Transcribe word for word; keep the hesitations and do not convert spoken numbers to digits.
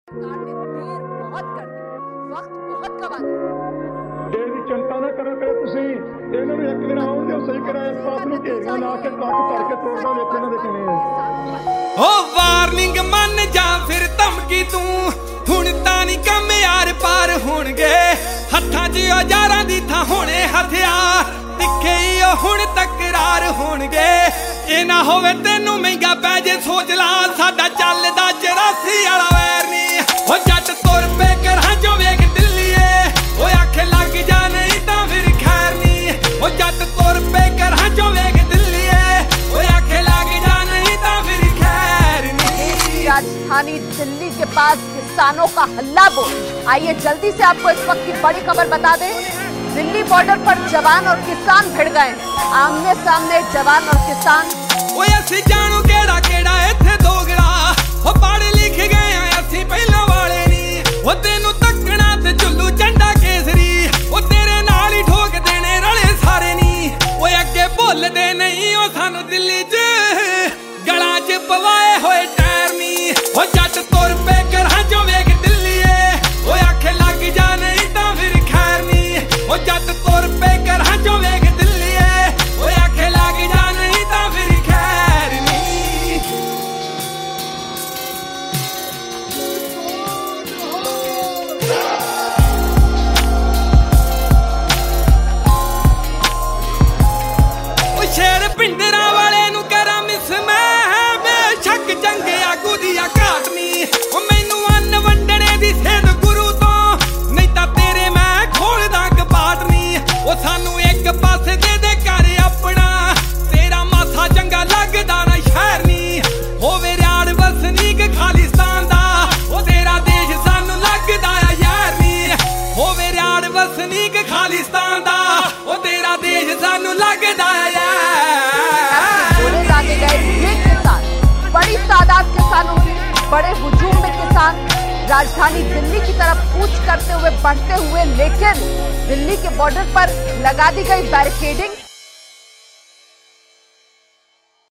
सरकार ने देर बहुत कर दी, वक्त बहुत गवा दिया। देर की चिंता ना करो कि ਤੁਸੀਂ ਇਹਨਾਂ ਨੂੰ ਇੱਕ ਦਿਨ ਆਉਣ ਦਿਓ ਸਹੀ ਕਰਾਇਆ ਇਸ ਪਾਸ ਨੂੰ ਘੇਰੀਆਂ ਲਾ ਕੇ ਟਰੱਕ ਭਰ ਕੇ ਤੋੜਦਾ ਵੇਖੋ ਇਹਨਾਂ ਦੇ ਕਿਵੇਂ ਆ। ਓ ਵਾਰਨਿੰਗ ਮੰਨ ਜਾ ਫਿਰ ਧਮਕੀ ਤੂੰ ਹੁਣ ਤਾਂ ਨਹੀਂ ਕੰਮ ਯਾਰ ਪਾਰ ਹੋਣਗੇ ਹੱਥਾਂ 'ਚ ਔਜ਼ਾਰਾਂ ਦੀ ਥਾਂ ਹੋਣੇ ਹਥਿਆਰ ਤਿੱਖੇ ਹੀ ਉਹ ਹੁਣ ਤਕਰਾਰ ਹੋਣਗੇ ਇਹ ਨਾ ਹੋਵੇ ਤੈਨੂੰ ਮਹਿੰਗਾ ਪੈ ਜੇ ਸੋਚ ਲਾ ਸਾਡਾ ਚੱਲਦਾ ਚੁਰਾਸੀ ਵਾਲਾ ਵੈਰ ਨਹੀਂ ਉਹ ਜੱਟ ਤੁਰ ਪੇ ਕਰਾਂ ਜੋ ਵੇਖ ਦਿੱਲੀਏ ਓਏ ਆਖੇ ਲੱਗ ਜਾ ਨਹੀਂ ਤਾਂ ਫਿਰ ਖੈਰ ਨਹੀਂ ਉਹ ਜੱਟ ਤੁਰ ਪੇ ਕਰਾਂ ਜੋ ਵੇਖ ਦਿੱਲੀਏ ਓਏ ਆਖੇ ਲੱਗ जा नहीं तो फिर खैर नहीं। राजधानी दिल्ली के पास किसानों का हल्ला बोल। आइए जल्दी से आपको इस वक्त की बड़ी खबर बता दें। दिल्ली बॉर्डर पर जवान और किसान भिड़ गए, आमने सामने जवान और किसान। ओए असी जानू केड़ा केड़ा इत्थे दोगला ओ पढ़ लिख गए असी पहला वाले नी ओ तेनू तकना ते झुल्लू झंडा केसरी ओ तेरे नाल ही ठोक देने रले सारे नी ओए अगे भुलदे नहीं ओ सानू दिल्ली च गला च पवाए होए टैर नी ओ जट तुर पे करा जो वेख दिल्लीए ओ आखे लग जा नहीं तां फिर खैर नी ओ जट तुर पे करा जो वेख दिल्लीए ओ आखे लग जा नहीं तां फिर खैर नी। ओ शेर पिंडरा वाले नु करा मिस मैं बेशक जंग आगू दी घाट नी ओ मैनू अन्न वंडने दी सेध गुरु तो नहीं तां तेरे मैं खोलदा कपाट नी ओ सानू एक पासे दे दे कर अपना तेरा माथा चंगा लगदा ना शहर नी होवे रियाड़ वसनीक खालिस्तान दा ओ तेरा देश सानू लगदा आ यार नी होवे रियाड़ वसनीक खालिस्तान दा ओ तेरा देश सानू लगदा आ गोले दागे गए ये किसान, बड़ी तादाद किसानों की, बड़े हुजूम में किसान राजधानी दिल्ली की तरफ कूच करते हुए बढ़ते हुए, लेकिन दिल्ली के बॉर्डर पर लगा दी गई बैरिकेडिंग